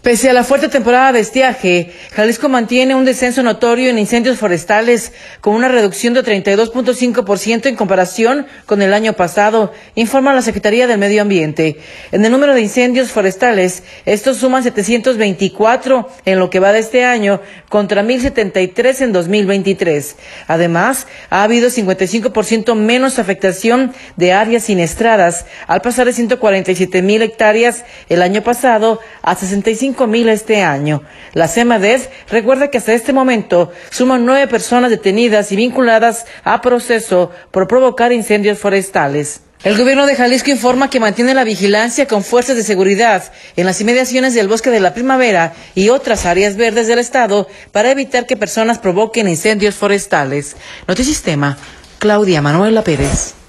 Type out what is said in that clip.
Pese a la fuerte temporada de estiaje, Jalisco mantiene un descenso notorio en incendios forestales, con una reducción de 32.5% en comparación con el año pasado, informa la Secretaría del Medio Ambiente. En el número de incendios forestales, estos suman 724 en lo que va de este año, contra 1,073 en 2023. Además, ha habido 55% menos afectación de áreas siniestradas, al pasar de 147,000 hectáreas el año pasado a 65,000 este año. La CEMADET recuerda que hasta este momento suman 9 personas detenidas y vinculadas a proceso por provocar incendios forestales. El gobierno de Jalisco informa que mantiene la vigilancia con fuerzas de seguridad en las inmediaciones del Bosque de la Primavera y otras áreas verdes del estado para evitar que personas provoquen incendios forestales. Notisistema, Claudia Manuela Pérez.